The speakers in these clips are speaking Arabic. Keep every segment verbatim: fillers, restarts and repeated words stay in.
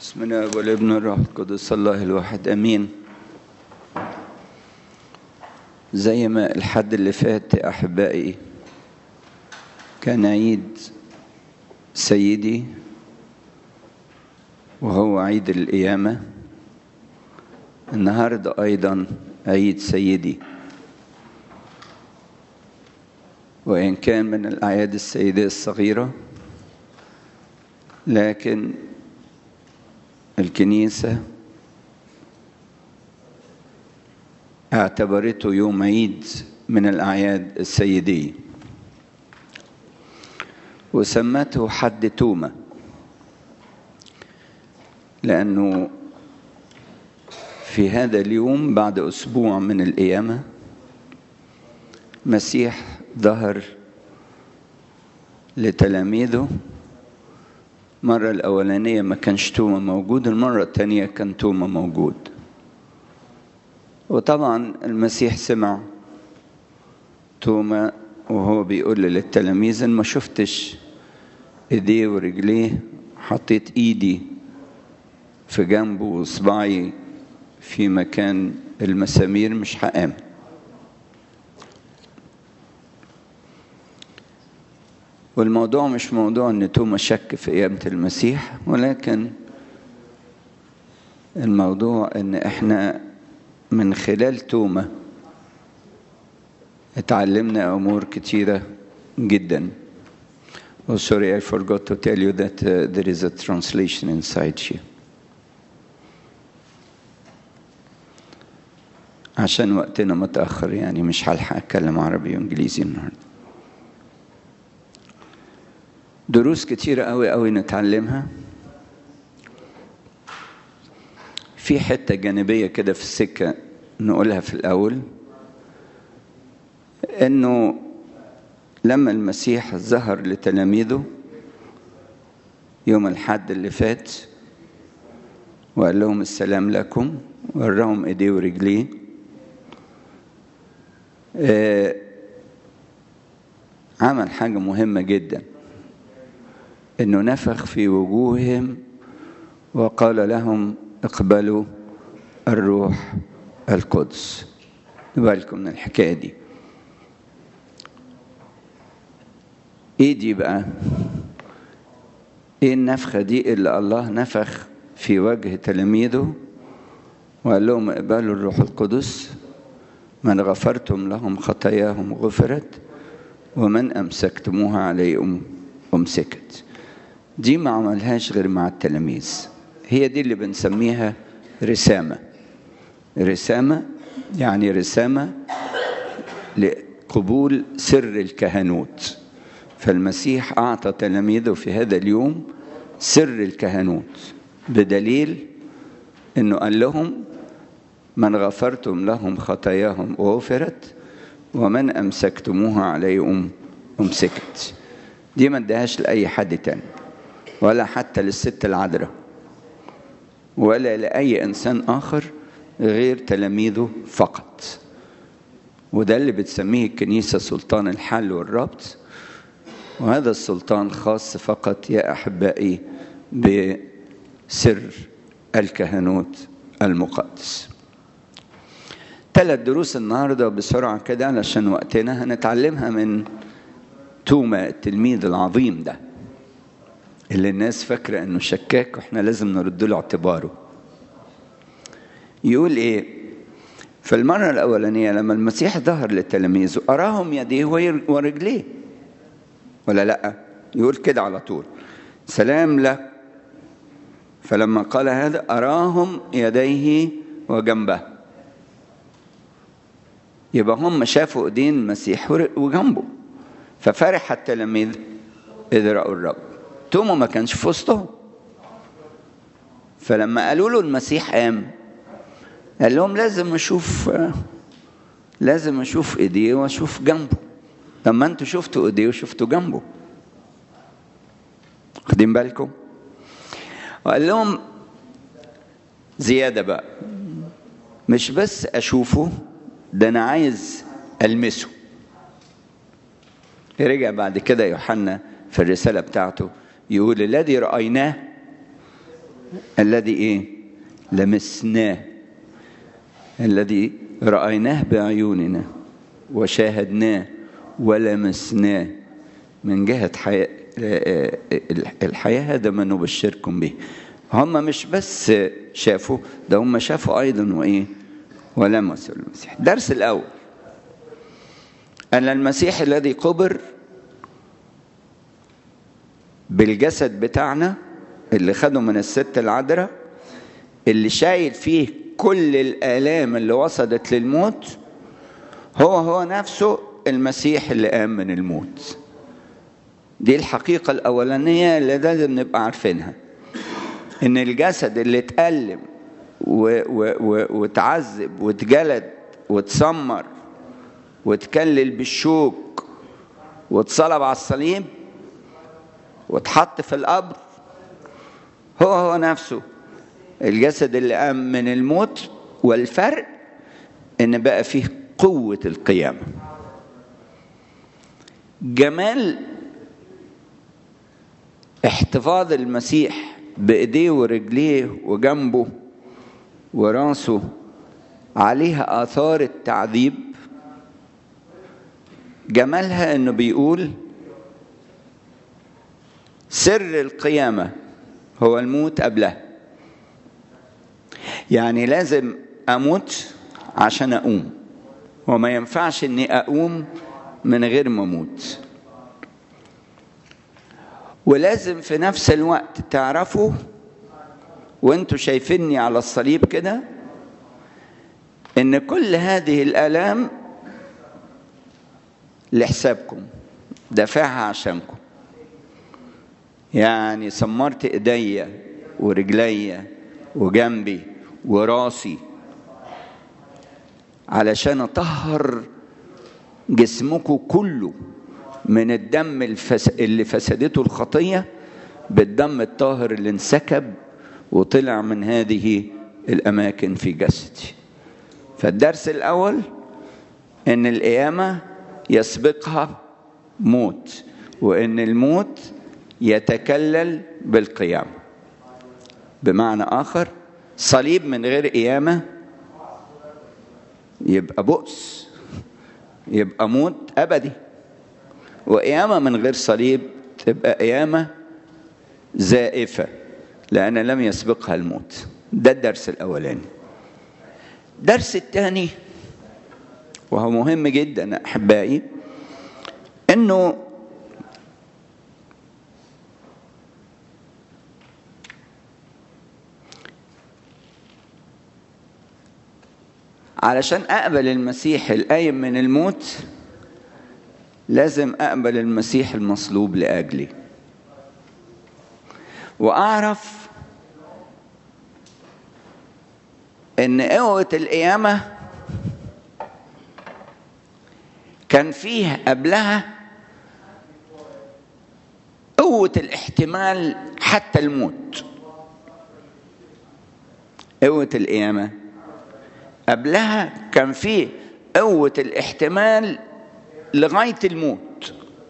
بسم الله والابن والروح القدس الله الواحد امين. زي ما الحد اللي فات يا احبائي كان عيد سيدي وهو عيد القيامة، النهارده ايضا عيد سيدي، وان كان من الاعياد السيدية الصغيرة لكن الكنيسة اعتبرته يوم عيد من الأعياد السيدية وسمته حد تومة، لأنه في هذا اليوم بعد أسبوع من القيامة مسيح ظهر لتلاميذه. المرة الأولانية ما كانش توما موجود، المرة الثانية كان توما موجود. وطبعا المسيح سمع توما وهو بيقول للتلاميذ إن ما شفتش ايديه ورجليه، حطيت ايدي في جنبه وصباعي في مكان المسامير مش هآمن. والموضوع مش موضوع ان توما شك في قيامة المسيح، ولكن الموضوع ان احنا من خلال توما اتعلمنا امور كتيرة جدا. Oh sorry, I forgot to tell you that uh, there is a translation inside here. عشان وقتنا متأخر يعني مش هلحق اتكلم عربي وانجليزي النهارده. دروس كتيرة قوي قوي نتعلمها. في حتة جانبية كده في السكة نقولها في الأول، إنه لما المسيح ظهر لتلاميذه يوم الحد اللي فات وقال لهم السلام لكم وراهم إيديه ورجليه، آه عمل حاجة مهمة جدا، إنه نفخ في وجوههم وقال لهم اقبلوا الروح القدس. نبالكم من الحكاية دي. ايه دي بقى؟ ايه النفخة دي اللي الله نفخ في وجه تلاميذه وقال لهم اقبلوا الروح القدس؟ من غفرتم لهم خطاياهم غفرت ومن أمسكتموها عليهم أمسكت. دي ما عملهاش غير مع التلاميذ. هي دي اللي بنسميها رسامة. رسامة يعني رسامة لقبول سر الكهنوت. فالمسيح أعطى تلاميذه في هذا اليوم سر الكهنوت، بدليل أنه قال لهم من غفرتم لهم خطاياهم غفرت ومن أمسكتموها عليهم أمسكت. دي ما ادهاش لأي حد تاني، ولا حتى للست العذراء، ولا لأي إنسان آخر غير تلاميذه فقط. وده اللي بتسميه الكنيسة سلطان الحل والربط، وهذا السلطان خاص فقط يا أحبائي بسر الكهنوت المقدس. ثلاث دروس النهاردة بسرعة كده علشان وقتنا هنتعلمها من توما التلميذ العظيم ده اللي الناس فاكرة انه شكاك واحنا لازم نرد له اعتباره. يقول ايه في المرة الاولانية لما المسيح ظهر لتلاميذه اراهم يديه ورجليه ولا لا؟ يقول كده على طول سلام لك. فلما قال هذا اراهم يديه وجنبه، يبقى هم شافوا ايدين المسيح وجنبه. ففرح التلاميذ اذ رأوا الرب. توما ما كانش في وسطهم، فلما قالوا له المسيح قام قال لهم لازم اشوف لازم اشوف ايديه واشوف جنبه. لما انتوا شفتوا ايديه وشفتوا جنبه، واخدين بالكم؟ وقال لهم زيادة بقى، مش بس اشوفه، ده انا عايز المسه. رجع بعد كده يوحنا في الرسالة بتاعته يقول الذي رأيناه الذي إيه؟ لمسناه، الذي رأيناه بعيوننا وشاهدناه ولمسناه من جهة حياة الحياة. هذا ما نبشركم به. هم مش بس شافوا، ده هم شافوا أيضا وإيه؟ ولمسوا المسيح. الدرس الأول أن المسيح الذي قبر بالجسد بتاعنا اللي خده من الست العذراء، اللي شايل فيه كل الآلام اللي وصلت للموت، هو هو نفسه المسيح اللي قام من الموت. دي الحقيقة الأولانية اللي لازم نبقى عارفينها، إن الجسد اللي اتألم وتعذب واتجلد واتسمر واتكلل بالشوك واتصلب على الصليب واتحط في القبر، هو هو نفسه الجسد اللي قام من الموت. والفرق إن بقى فيه قوة القيامة. جمال احتفاظ المسيح بإيديه ورجليه وجنبه وراسه عليها آثار التعذيب، جمالها إنه بيقول سر القيامة هو الموت قبلها. يعني لازم أموت عشان أقوم، وما ينفعش إني أقوم من غير ما أموت. ولازم في نفس الوقت تعرفوا وانتوا شايفيني على الصليب كده ان كل هذه الآلام لحسابكم، دافعها عشانكم. يعني سمرت ايديا ورجليا وجنبي وراسي علشان اطهر جسمكم كله من الدم اللي فسدته الخطية بالدم الطاهر اللي انسكب وطلع من هذه الأماكن في جسدي. فالدرس الأول إن القيامة يسبقها موت، وإن الموت يتكلل بالقيامة. بمعنى آخر، صليب من غير قيامة يبقى بؤس، يبقى موت أبدي. وقيامة من غير صليب تبقى قيامة زائفة، لأن لم يسبقها الموت. ده الدرس الأولاني. الدرس الثاني وهو مهم جدا أحبائي، إنه علشان أقبل المسيح القايم من الموت لازم أقبل المسيح المصلوب لأجلي، وأعرف إن قوة القيامة كان فيه قبلها قوة الاحتمال حتى الموت. قوة القيامة قبلها كان فيه قوة الاحتمال لغاية الموت.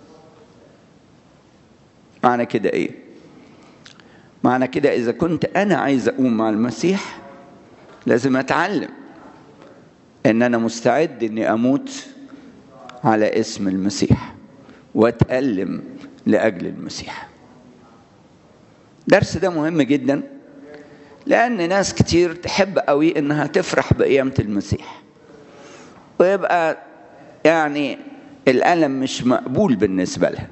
معنى كده ايه؟ معنى كده اذا كنت انا عايز اقوم مع المسيح لازم اتعلم ان انا مستعد اني اموت على اسم المسيح واتألم لاجل المسيح. درس ده مهم جدا، لان ناس كتير تحب قوي انها تفرح بقيامة المسيح، ويبقى يعني الألم مش مقبول بالنسبة لها،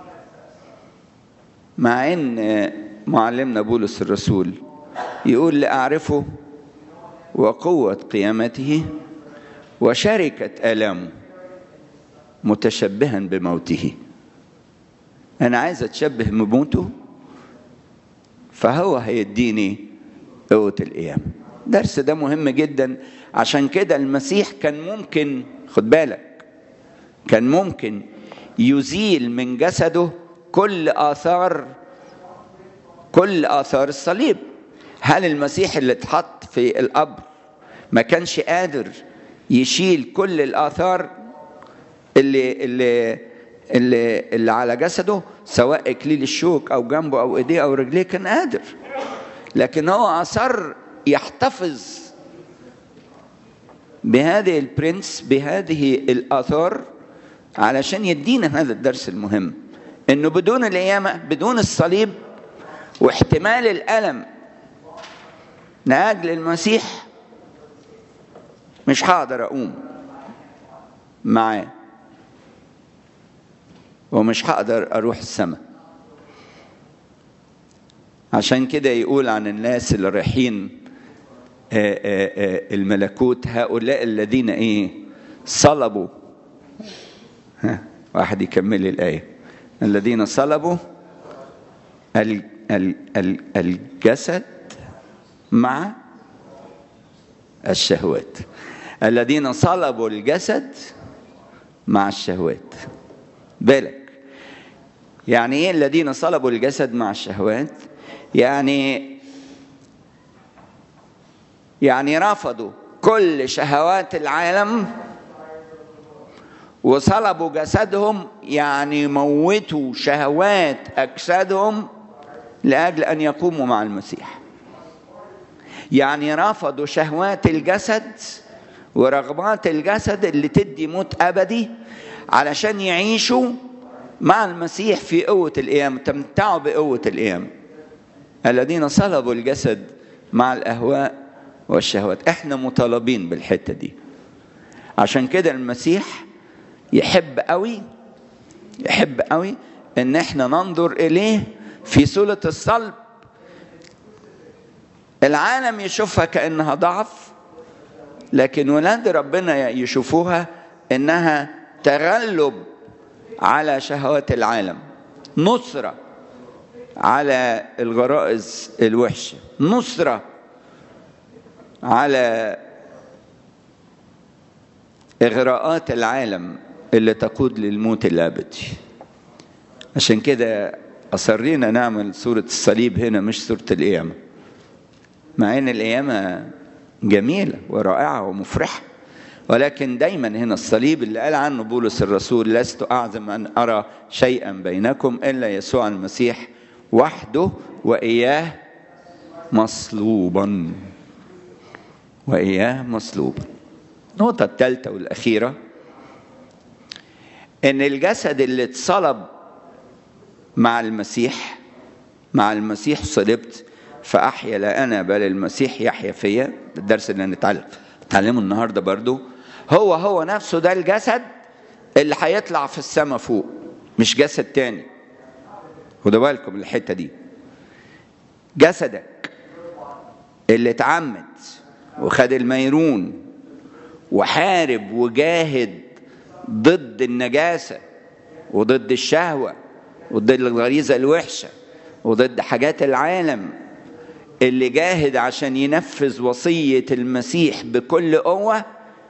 مع ان معلمنا بولس الرسول يقول لأعرفه وقوة قيامته وشركة آلامه متشبها بموته. أنا عايز أتشبه بموته، فهو هيديني قوة القيامة. درس ده مهم جدا. عشان كده المسيح كان ممكن، خد بالك، كان ممكن يزيل من جسده كل آثار كل آثار الصليب. هل المسيح اللي اتحط في القبر ما كانش قادر يشيل كل الآثار اللي اللي اللي, اللي على جسده، سواء إكليل الشوك أو جنبه أو إيديه أو رجليه؟ كان قادر. لكن هو أصر يحتفظ بهذه البرنس، بهذه الآثار، علشان يدينا هذا الدرس المهم، إنه بدون القيامة، بدون الصليب واحتمال الألم لأجل المسيح، مش هقدر أقوم معاه، ومش هقدر أروح السماء. عشان كده يقول عن الناس اللي رايحين الملكوت: هؤلاء الذين ايه صلبوا. ها واحد يكمل الآية: الذين صلبوا الجسد مع الشهوات. الذين صلبوا الجسد مع الشهوات. بالك يعني ايه الذين صلبوا الجسد مع الشهوات؟ يعني يعني رفضوا كل شهوات العالم وصلبوا جسدهم، يعني موتوا شهوات أجسادهم لأجل أن يقوموا مع المسيح. يعني رفضوا شهوات الجسد ورغبات الجسد اللي تدي موت أبدي علشان يعيشوا مع المسيح في قوة القيامة، تمتعوا بقوة القيامة. الذين صلبوا الجسد مع الأهواء والشهوات. احنا مطالبين بالحتة دي. عشان كده المسيح يحب قوي يحب قوي ان احنا ننظر اليه في صورة الصلب. العالم يشوفها كأنها ضعف، لكن ولاد ربنا يشوفوها انها تغلب على شهوات العالم، نصرة على الغرائز الوحشة، نصرة على إغراءات العالم اللي تقود للموت الأبدي. عشان كده أصرينا نعمل صورة الصليب هنا مش صورة القيامة، مع إن القيامة جميلة ورائعة ومفرحة، ولكن دايما هنا الصليب اللي قال عنه بولس الرسول: لست أعظم أن أرى شيئا بينكم إلا يسوع المسيح وحده وإياه مصلوبا. وإياه مصلوبا. النقطة الثالثة والأخيرة: إن الجسد اللي اتصلب مع المسيح، مع المسيح صلبت فأحيا لا أنا بل المسيح يحيا فيا. الدرس اللي هنتعلم نتعلمه النهاردة برضو هو هو نفسه ده الجسد اللي هيطلع في السماء فوق، مش جسد تاني. خدوا بالكم من الحتة دي. جسدك اللي اتعمد وخد الميرون وحارب وجاهد ضد النجاسة وضد الشهوة وضد الغريزة الوحشة وضد حاجات العالم، اللي جاهد عشان ينفذ وصية المسيح بكل قوة،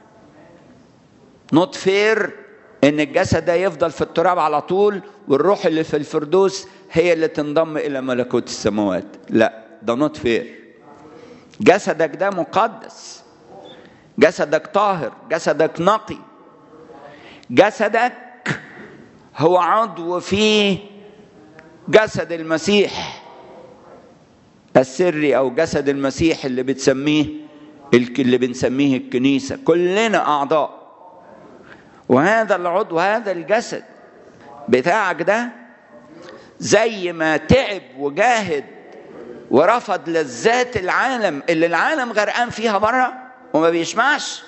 not fair ان الجسد ده يفضل في التراب على طول والروح اللي في الفردوس هي اللي تنضم الى ملكوت السماوات. لا، ده not fair. جسدك ده مقدس، جسدك طاهر، جسدك نقي، جسدك هو عضو في جسد المسيح السري، او جسد المسيح اللي بتسميه اللي بنسميه الكنيسة. كلنا اعضاء، وهذا العضو، هذا الجسد بتاعك ده زي ما تعب وجاهد ورفض لذات العالم اللي العالم غرقان فيها بره وما بيسمعش،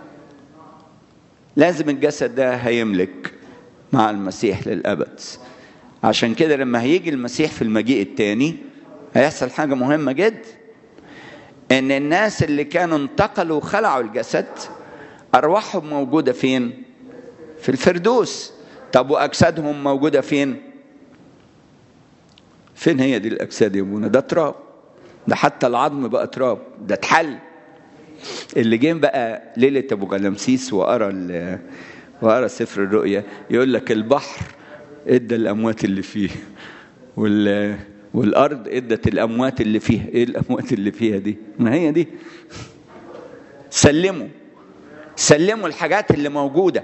لازم الجسد ده هيملك مع المسيح للأبد. عشان كده لما هيجي المسيح في المجيء الثاني هيحصل حاجة مهمة جدا، ان الناس اللي كانوا انتقلوا وخلعوا الجسد أرواحهم موجودة فين؟ في الفردوس. طب وأجسادهم موجودة فين؟ فين هي دي الأجساد يا ابونا؟ ده تراب، ده حتى العظم بقى تراب، ده اتحل. اللي جه بقى ليلة أبو غلمسيس وقرا وقرا سفر الرؤيا يقول لك البحر ادى الأموات اللي فيه وال والأرض ادت الأموات اللي فيها. إيه الأموات اللي فيها دي؟ ما هي دي. سلموا سلموا الحاجات اللي موجودة.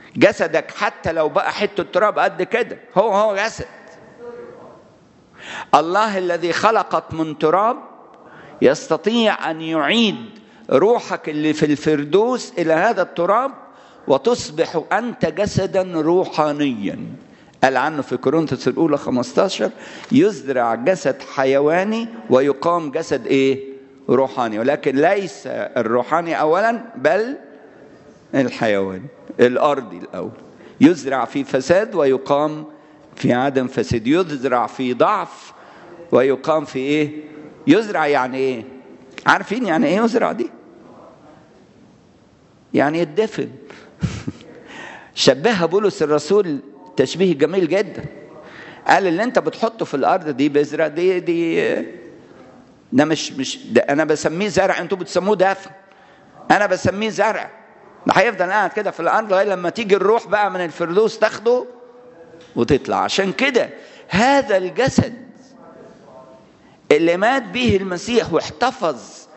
جسدك حتى لو بقى حتة تراب قد كده هو هو جسد. الله الذي خلقك من تراب يستطيع أن يعيد روحك اللي في الفردوس إلى هذا التراب وتصبح أنت جسدا روحانيا. قال عنه في كورنثوس الأولى خمسة عشر يزرع جسد حيواني ويقام جسد إيه؟ روحاني، ولكن ليس الروحاني أولا بل الحيواني الأرضي الأول. يزرع في فساد ويقام في عدم فساد، يزرع في ضعف ويقام في إيه؟ يزرع يعني إيه؟ عارفين يعني إيه يزرع دي؟ يعني يدفن. شبهها بولس الرسول تشبيه جميل جدا، قال اللي انت بتحطه في الارض دي بذرة دي دي ده مش مش ده انا بسميه زرع، انتوا بتسموه دفن، انا بسميه زرع. ده هيفضل قاعد كده في الارض لغايه لما تيجي الروح بقى من الفردوس تاخده وتطلع. عشان كده هذا الجسد اللي مات به المسيح واحتفظ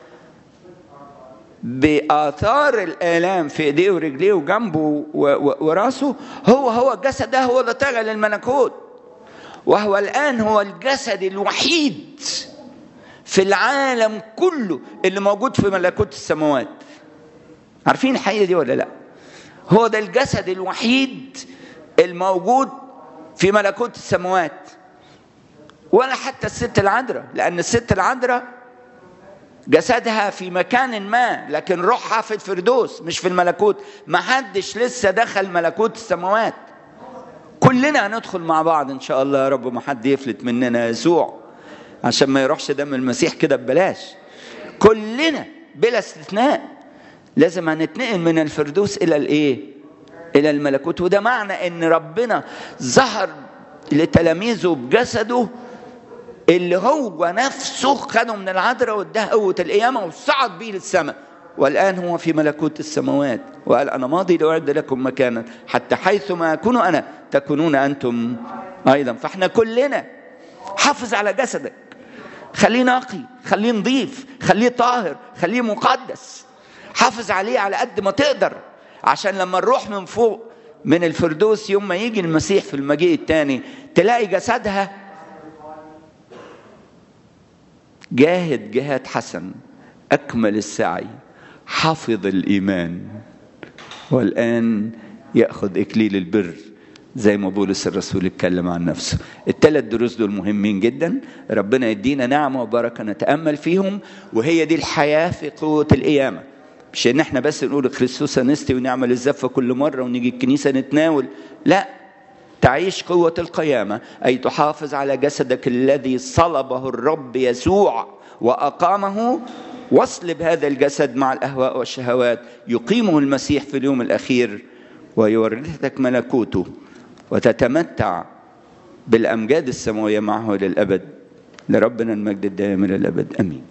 بآثار الآلام في ايديه ورجليه وجنبه وراسه، هو هو الجسد ده هو اللي طلع للملكوت، وهو الآن هو الجسد الوحيد في العالم كله اللي موجود في ملكوت السماوات. عارفين الحقيقة دي ولا لا؟ هو ده الجسد الوحيد الموجود في ملكوت السماوات، ولا حتى الست العذراء، لأن الست العذراء جسدها في مكان ما لكن روحها في الفردوس مش في الملكوت. ما حدش لسه دخل ملكوت السماوات. كلنا هندخل مع بعض ان شاء الله يا رب، ما حد يفلت مننا يسوع عشان ما يروحش دم المسيح كده ببلاش. كلنا بلا استثناء لازم هنتنقل من الفردوس الى الايه؟ الى الملكوت. وده معنى ان ربنا ظهر لتلاميذه بجسده اللي هو نفسه خده من العذراء واداه قوة القيامة وصعد بيه للسماء، والآن هو في ملكوت السماوات، وقال أنا ماضي لأعد لكم مكانا حتى حيث ما أكون أنا تكونون أنتم أيضا. فإحنا كلنا حافظ على جسدك، خليه نقي، خليه نظيف، خليه طاهر، خليه مقدس، حافظ عليه على قد ما تقدر، عشان لما نروح من فوق من الفردوس يوم ما يجي المسيح في المجيء الثاني تلاقي جسدها جاهد جهاد حسن، أكمل السعي، حفظ الإيمان، والآن يأخذ إكليل البر زي ما بولس الرسول اتكلم عن نفسه. الثلاث دروس دول مهمين جدا، ربنا يدينا نعمة وبركة نتأمل فيهم، وهي دي الحياة في قوة القيامة. مش إن احنا بس نقول كريستوس أنستي ونعمل الزفة كل مرة ونيجي الكنيسة نتناول، لا، تعيش قوة القيامة، أي تحافظ على جسدك الذي صلبه الرب يسوع وأقامه، واصلب هذا الجسد مع الأهواء والشهوات يقيمه المسيح في اليوم الأخير ويورثك ملكوته وتتمتع بالأمجاد السماوية معه للأبد. لربنا المجد الدائم إلى الأبد، أمين.